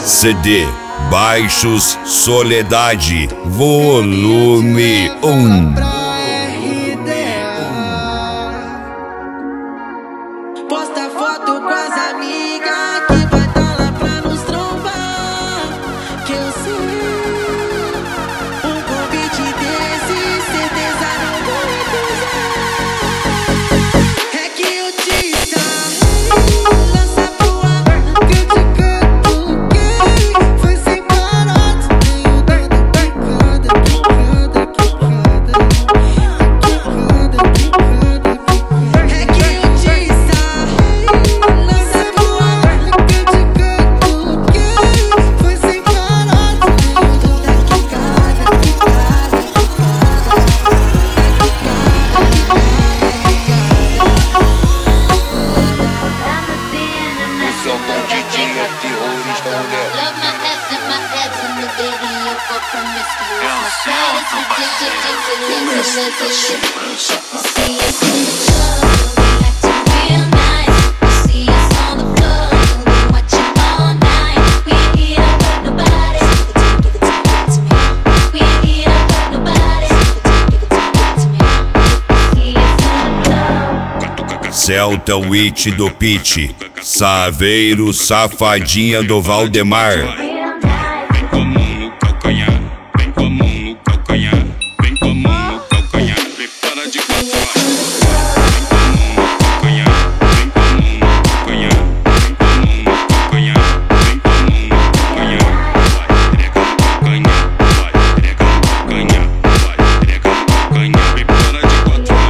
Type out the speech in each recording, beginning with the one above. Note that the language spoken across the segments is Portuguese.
CD Baixos Soledade Volume 1. Posta foto com as amigas que vai tá lá pra nos trombar. Que eu sei, um convite desse, certeza não vou recusar. É que eu te lança pro ar, que eu te canto, que foi sem parar. Tenho dedo quicada, quicada, quicada, quicada, quicada. É que eu te lança pro ar, que eu te canto, que foi sem parar. Tenho toda quicada, quicada, Esse é o bom DJ, é terrorista, mulher. Mestre da segurança. Celta Witch do Pit, Saveiro Safadinha do Valdemar. Vem com a mão no calcanhar, vem com a mão no calcanhar, vem com a mão no calcanhar, prepara de quatro lados. Vem com a mão no calcanhar, vem com a mão no calcanhar, vem com a mão no calcanhar, vem com a mão no calcanhar. Vai, trega no calcanhar, vai, trega no calcanhar, prepara de quatro lados.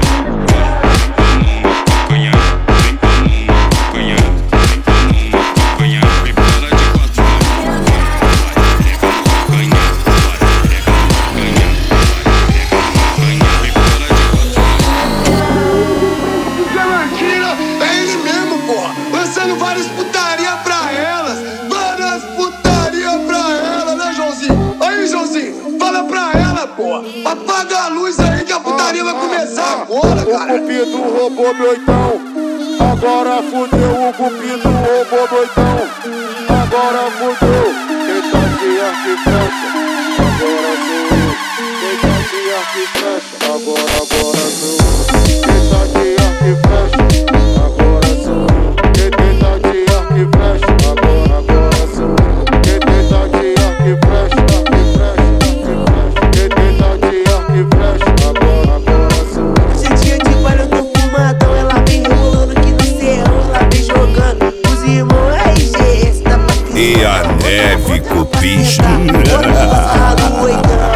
Várias putaria pra elas, várias putaria pra ela, né, Joãozinho? Aí, Joãozinho, fala pra ela, pô. Apaga a luz aí que a putaria vai começar agora, cara. O Cupido roubou meu oitão, agora fudeu. O Cupido roubou meu oitão, agora fudeu. Quem tá de arco e flecha, agora sou eu. Quem tá de arco e flecha, agora sou eu. Quem tá de arco e flecha, agora sou eu. Quem tá de arco e flecha, agora sou eu. Quem tá de arco e flecha, quem tá de arco e flecha, agora sou eu. Hoje é dia de baile, eu tô fumadão. Ela vem rebolando aqui no cerrão, ela vem jogando os irmãos RGS da Patrícia. E a neve com o bicho. Bora,